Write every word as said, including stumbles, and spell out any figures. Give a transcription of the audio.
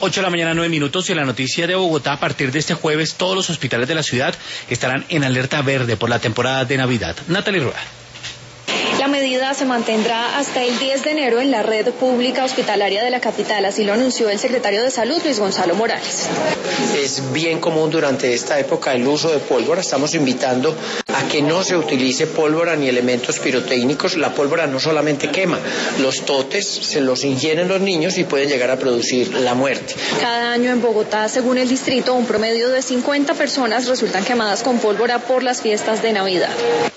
ocho de la mañana, nueve minutos, y en la noticia de Bogotá, a partir de este jueves, todos los hospitales de la ciudad estarán en alerta verde por la temporada de Navidad. Natalie Rueda. La medida se mantendrá hasta el diez de enero en la red pública hospitalaria de la capital, así lo anunció el secretario de Salud, Luis Gonzalo Morales. Es bien común durante esta época el uso de pólvora. Estamos invitando a que no se utilice pólvora ni elementos pirotécnicos. La pólvora no solamente quema, los totes se los ingieren los niños y pueden llegar a producir la muerte. Cada año en Bogotá, según el distrito, un promedio de cincuenta personas resultan quemadas con pólvora por las fiestas de Navidad.